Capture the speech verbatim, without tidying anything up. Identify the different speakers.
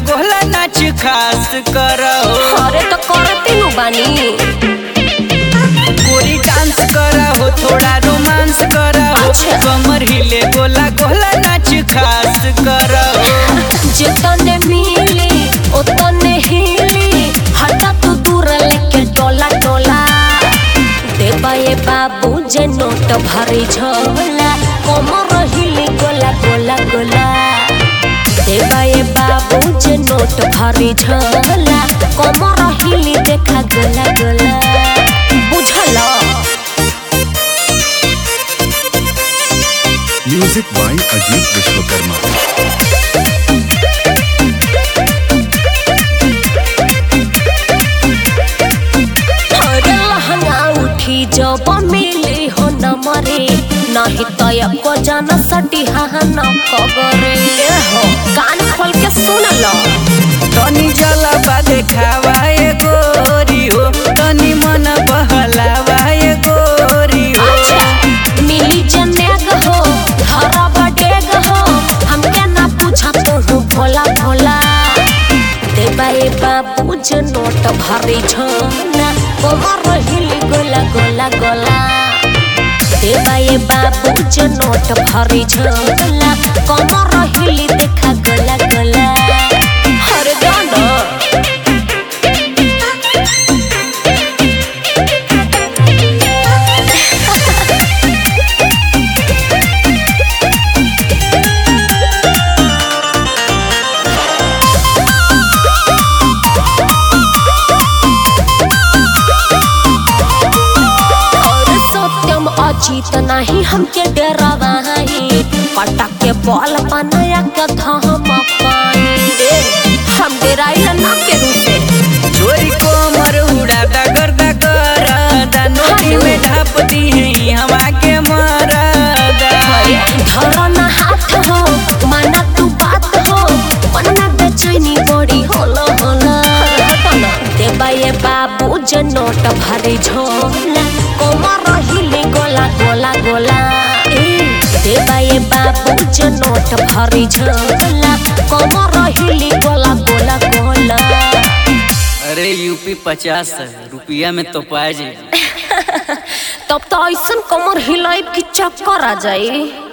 Speaker 1: गोला नाच खास करो।
Speaker 2: अरे तो करती हूँ बानी।
Speaker 1: कोरी डांस करा हो, थोड़ा रोमांस करा हो,
Speaker 2: अच्छा।
Speaker 1: कमर हिले गोला गोला नाच खास करो।
Speaker 2: जितने मिली उतने हिली, हटा तू दूर लेके डोला डोला। देबा ये बाबू जे नोट भरी झोला, कमर हिली गोला गोला गोला। देबा ये बाबू जे नोट भरी झोला, कमर हिली देखा गोला गोला। बुझला?
Speaker 3: Music by Ajit Vishwakarma.
Speaker 2: उठी जब मिली हो न मरे, नहीं तो एको जाना सटी हा न कबरे। हो कान खोल के सुन लो।
Speaker 1: तनी जलवा देखावा ए गोरी हो, तनी मन बहलावा ए गोरी हो।
Speaker 2: अच्छा मिली जनेग हो, धरा बडेग हो, हमके ना पूछा तो भोला भोला। देबा ए बाबू जे नोट भरी झोला, कमर हिली गोला गोला गोला। देबा ये बाबू जे नोट भरी झोला, कमर हिली देखा गोला गोला। हर गाना जीत नहीं हमके डरावा है, पटक के बॉल बनाया के धमकाई। हम डराइला ना के रूसे।
Speaker 1: चोरी कोमर उड़ा दा गर्दा करदा, नोटी में ढाप दी है हवा के मरदा।
Speaker 2: धरा ना हाथ हो, माना तू बात हो, मना बेचैनी बड़ी होला होला। देबा ये बाबू जे नोट भरी झोला, कमर हिली गोला गोला गोला। देबा ये बाबू जे नोट भरी झोला, कमर हिली गोला गोला गोला।
Speaker 1: अरे यूपी पचास रुपया में तो पा जाए।
Speaker 2: तब तो ऐसन कमर हिलाई की चक्कर आ जाए।